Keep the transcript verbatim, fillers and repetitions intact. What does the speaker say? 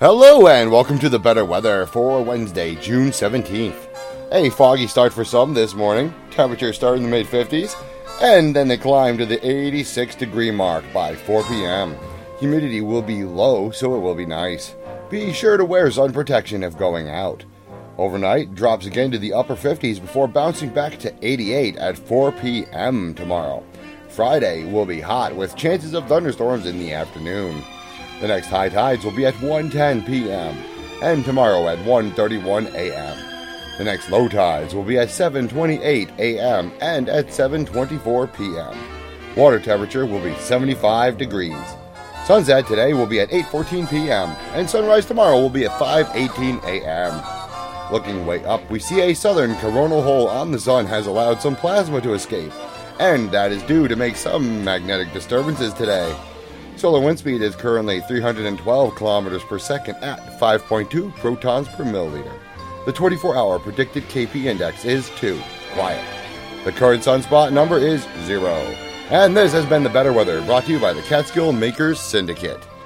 Hello and welcome to the better weather for Wednesday, June seventeenth. A foggy start for some this morning, temperatures start in the mid fifties, and then they climb to the eighty-six degree mark by four p.m. Humidity will be low, so it will be nice. Be sure to wear sun protection if going out. Overnight, drops again to the upper fifties before bouncing back to eighty-eight at four p.m. tomorrow. Friday will be hot with chances of thunderstorms in the afternoon. The next high tides will be at one ten p.m. and tomorrow at one thirty-one a.m. The next low tides will be at seven twenty-eight a.m. and at seven twenty-four p.m. Water temperature will be seventy-five degrees. Sunset today will be at eight fourteen p.m. and sunrise tomorrow will be at five eighteen a.m. Looking way up, we see a southern coronal hole on the sun has allowed some plasma to escape, and that is due to make some magnetic disturbances today. Solar wind speed is currently three hundred twelve kilometers per second at five point two protons per milliliter. The twenty-four hour predicted K P index is two, quiet. The current sunspot number is zero. And this has been the Better Weather, brought to you by the Catskill Makers Syndicate.